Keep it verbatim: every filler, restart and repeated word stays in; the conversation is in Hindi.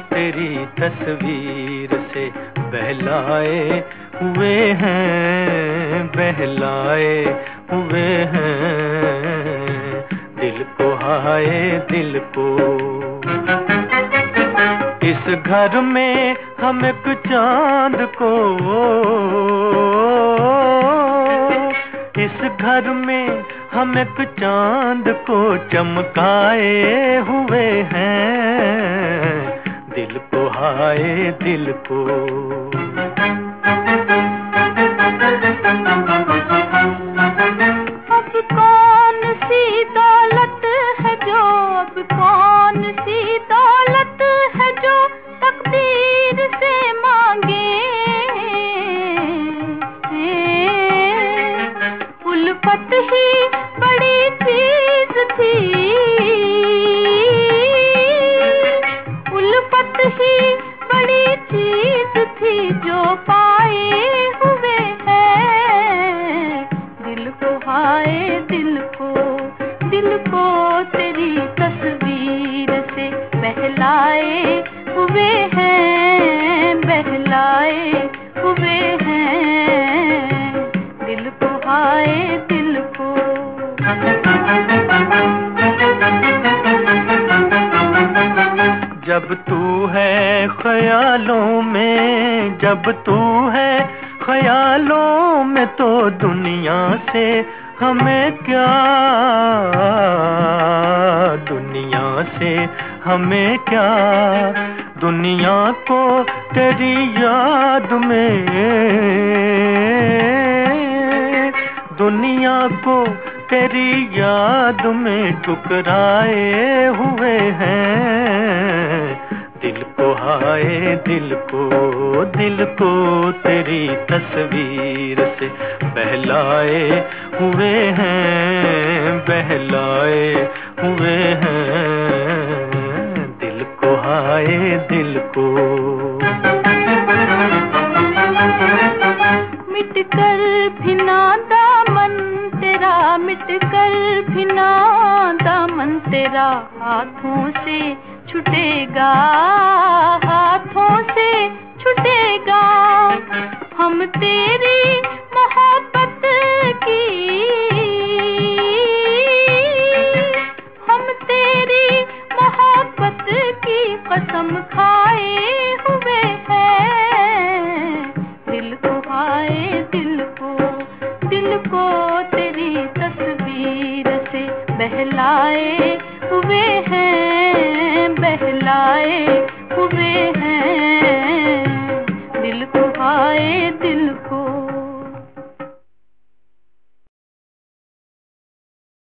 तेरी तस्वीर से बहलाए हुए हैं, बहलाए हुए हैं दिल को, हाय दिल को। इस घर में हम एक चांद को, इस घर में हम एक चांद को चमकाए हुए हैं दिल को, हाय दिल को। अब कौन सी दौलत है जो, अब कौन सी दौलत है जो तकदीर से मांगे। उल्फत ही बड़ी चीज थी, उल्फत ही बड़ी चीज थी जो पाए हुए हैं दिल को, हाय दिल को। दिल को तेरी तस्वीर से बहलाए हुए हैं, बहलाए हुए हैं दिल को, हाय दिल को। जब तू है ख्यालों में, जब तू है ख्यालों में तो दुनिया से हमें क्या, दुनिया से हमें क्या। दुनिया को तेरी याद में, दुनिया को तेरी याद में ठुकराए हुए हैं दिल को, हाय दिल को। दिल को तेरी तस्वीर से बहलाए हुए हैं, बहलाए हुए हैं दिल को, हाय दिल को। मिट कर भी ना दामन तेरा, मिट कर भी ना दामन तेरा हाथों से छूटेगा, हाथों से छूटेगा। हम तेरी मोहब्बत की, हम तेरी मोहब्बत की कसम खाए हुए हैं दिल को, हाय दिल को। दिल को तेरी तस्वीर से बहलाए हुए हैं, बहलाए हुए हैं दिल को, हाय दिल को।